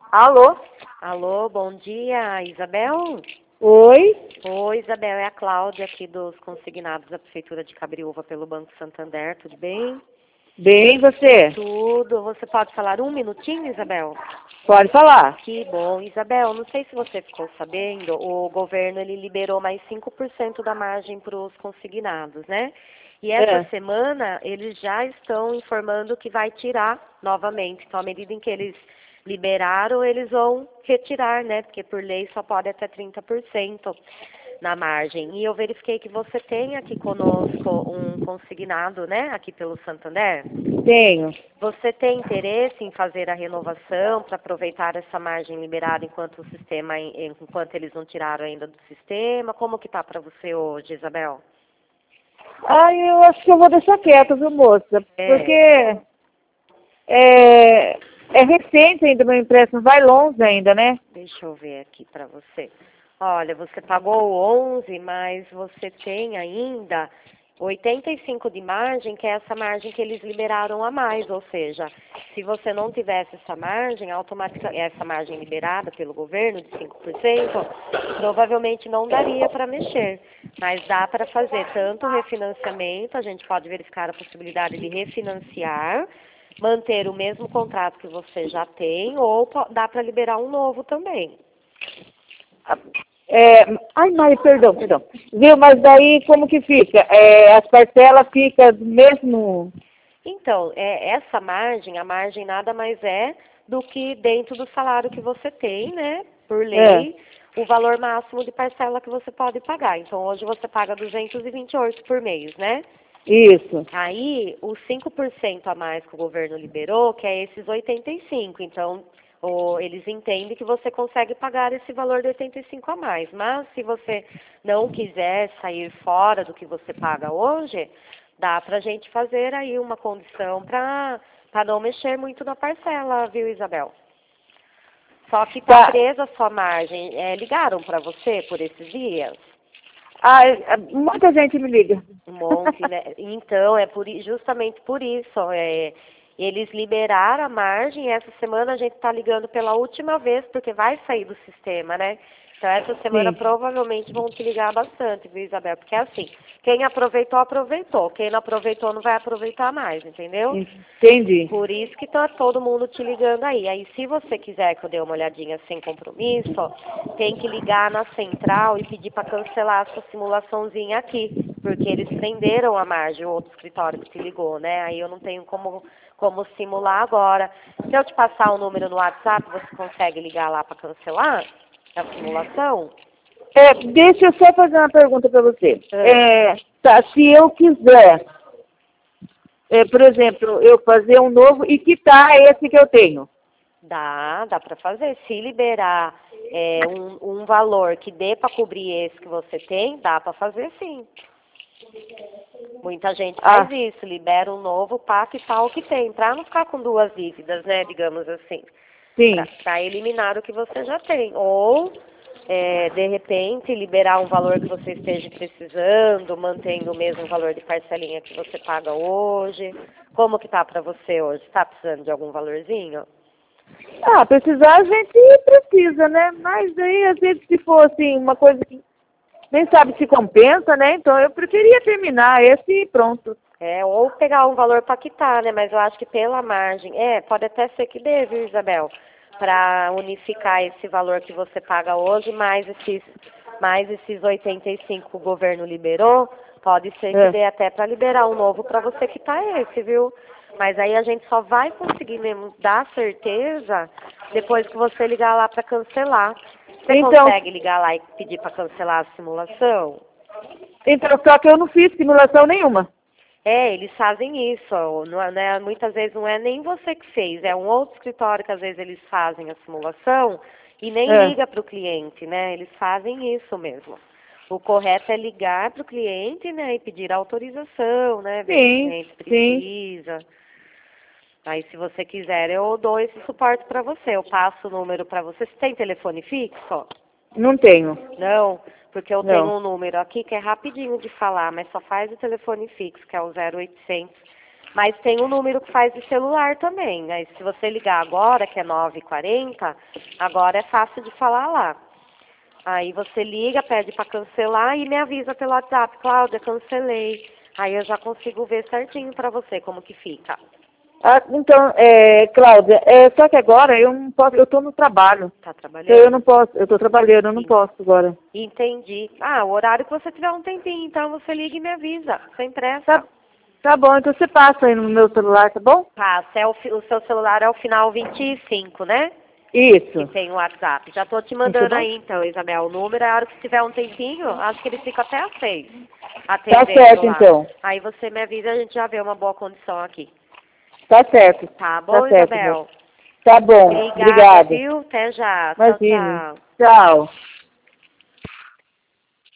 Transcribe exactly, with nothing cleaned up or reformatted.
Alô? Alô, bom dia, Isabel? Oi? Oi, Isabel, é a Cláudia aqui dos consignados da Prefeitura de Cabriúva pelo Banco Santander, tudo bem? Bem, você? Tudo. Você pode falar um minutinho, Isabel? Pode falar. Que bom. Isabel, não sei se você ficou sabendo, o governo ele liberou mais cinco por cento da margem para os consignados, né? E essa É. semana eles já estão informando que vai tirar novamente. Então, à medida em que eles liberaram, eles vão retirar, né? Porque por lei só pode até trinta por cento na margem. E eu verifiquei que você tem aqui conosco um consignado, né? Aqui pelo Santander. Tenho. Você tem interesse em fazer a renovação para aproveitar essa margem liberada enquanto o sistema, enquanto eles não tiraram ainda do sistema? Como que tá para você hoje, Isabel? Ah, eu acho que eu vou deixar quieto, viu, moça? É. Porque é, é recente ainda o meu empréstimo, vai longe ainda, né? Deixa eu ver aqui para você. Olha, você pagou onze, mas você tem ainda oitenta e cinco de margem, que é essa margem que eles liberaram a mais, ou seja, se você não tivesse essa margem, automaticamente, essa margem liberada pelo governo de cinco por cento, provavelmente não daria para mexer, mas dá para fazer tanto refinanciamento, a gente pode verificar a possibilidade de refinanciar, manter o mesmo contrato que você já tem, ou po- dá para liberar um novo também. É, ai, Maria, perdão, perdão. Viu, mas daí como que fica? É, as parcelas ficam do mesmo... Então, é, essa margem, a margem nada mais é do que dentro do salário que você tem, né? Por É, lei, o valor máximo de parcela que você pode pagar. Então, hoje você paga duzentos e vinte e oito por mês, né? isso. Aí, os cinco por cento a mais que o governo liberou, que é esses oitenta e cinco. Então, o- eles entendem que você consegue pagar esse valor de oitenta e cinco a mais. Mas, se você não quiser sair fora do que você paga hoje, dá pra gente fazer aí uma condição para para não mexer muito na parcela, viu, Isabel? Só que tá Tá. presa a sua margem. É, ligaram para você por esses dias? Ah, é, muita gente me liga. Um monte, né? Então, é por, i- justamente por isso. É, eles liberaram a margem e essa semana a gente está ligando pela última vez, porque vai sair do sistema, né? Então, essa semana Sim, provavelmente vão te ligar bastante, viu, Isabel? Porque é assim, quem aproveitou, aproveitou. Quem não aproveitou, não vai aproveitar mais, entendeu? entendi. Por isso que tá todo mundo te ligando aí. Aí, se você quiser que eu dê uma olhadinha sem compromisso, tem que ligar na central e pedir para cancelar essa simulaçãozinha aqui, porque eles prenderam a margem, o outro escritório que te ligou, né? Aí eu não tenho como, como simular agora. Se eu te passar o número no WhatsApp, você consegue ligar lá para cancelar a simulação? É, deixa eu só fazer uma pergunta para você. Ah, É, tá, se eu quiser, é, por exemplo, eu fazer um novo e quitar esse que eu tenho. dá, dá para fazer. Se liberar é, um, um valor que dê para cobrir esse que você tem, dá para fazer sim. Muita gente faz Ah, isso, libera um novo para quitar o que tem, para não ficar com duas dívidas, né, digamos assim, sim. para eliminar o que você já tem. Ou, é, de repente, liberar um valor que você esteja precisando, mantendo o mesmo valor de parcelinha que você paga hoje. Como que tá para você hoje? Está precisando de algum valorzinho? Ah, precisar a gente precisa, né? Mas daí, às vezes, se for assim, uma coisa que nem sabe se compensa, né? Então eu preferia terminar esse e pronto. É, ou pegar um valor para quitar, né? Mas eu acho que pela margem, é, pode até ser que dê, viu, Isabel? Para unificar esse valor que você paga hoje, mais esses, mais esses oitenta e cinco que o governo liberou, pode ser que É. dê até para liberar um novo para você quitar esse, viu? Mas aí a gente só vai conseguir mesmo dar certeza depois que você ligar lá para cancelar. Você Então, consegue ligar lá e pedir para cancelar a simulação? então, só que eu não fiz simulação nenhuma. É, eles fazem isso. Não é, né, muitas vezes não é nem você que fez, é um outro escritório que às vezes eles fazem a simulação e nem É. liga para o cliente, né? Eles fazem isso mesmo. O correto é ligar para o cliente, né, e pedir autorização, né, ver se o Sim, cliente sim. precisa. Aí, se você quiser, eu dou esse suporte para você. Eu passo o número para você. Você tem telefone fixo? Não tenho. Não, porque eu tenho Não. um número aqui que é rapidinho de falar, mas só faz o telefone fixo, que é o zero oitocentos, Mas tem um número que faz de celular também. Aí se você ligar agora, que é nove e quarenta, agora é fácil de falar lá. Aí você liga, pede para cancelar e me avisa pelo WhatsApp, Cláudia, cancelei. Aí eu já consigo ver certinho para você como que fica. Ah, então, é, Cláudia, é, só que agora eu não posso, eu estou no trabalho. Tá trabalhando? Então eu não posso, eu estou trabalhando, eu não Sim. posso agora. Entendi. Ah, o horário que você tiver um tempinho, então você liga e me avisa, sem pressa. Tá, tá bom, então você passa aí no meu celular, tá bom? Passa, é o, fi- o seu celular é o final vinte e cinco, né? Isso. Que tem o WhatsApp. Já tô te Muito mandando bom. aí então, Isabel, o número. A hora que tiver um tempinho, acho que ele fica até às seis. Tá Atendendo certo, lá. então. Aí você me avisa, a gente já vê uma boa condição aqui. Tá certo. Tá bom, Tá certo, Isabel? moço. Tá bom. Obrigada, Obrigada. viu? Até já. Tchau, Imagine. tchau. Tchau.